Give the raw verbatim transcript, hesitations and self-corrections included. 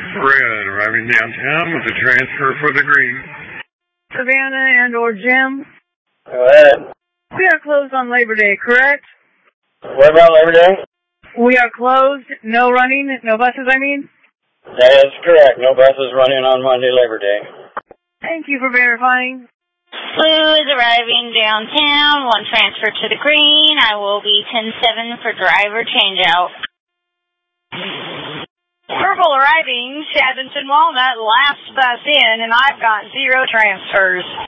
Red arriving downtown with a transfer for the green. Savannah and or Jim? Go ahead. We are closed on Labor Day, correct? What about Labor Day? We are closed. No running. No buses, I mean? That is correct. No buses running on Monday, Labor Day. Thank you for verifying. Blue is arriving downtown. One transfer to the green. I will be ten seven for driver changeout. Purple arriving, Shadington Walnut, last bus in, and I've got zero transfers.